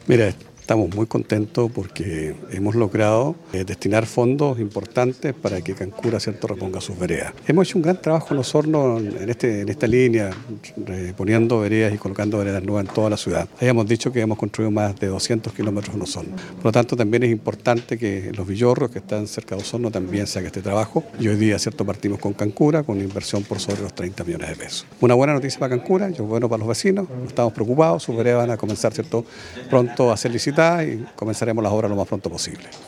Mira, estamos muy contentos porque hemos logrado destinar fondos importantes para que Cancura, ¿cierto?, reponga sus veredas. Hemos hecho un gran trabajo en Osorno en esta línea, poniendo veredas y colocando veredas nuevas en toda la ciudad. Habíamos dicho que hemos construido más de 200 kilómetros en Osorno. Por lo tanto, también es importante que los villorros que están cerca de Osorno también se haga este trabajo. Y hoy día, ¿cierto?, partimos con Cancura con una inversión por sobre los 30 millones de pesos. Una buena noticia para Cancura, y bueno para los vecinos. Estamos preocupados, sus veredas van a comenzar, ¿cierto?, pronto a ser licitadas y comenzaremos las obras lo más pronto posible.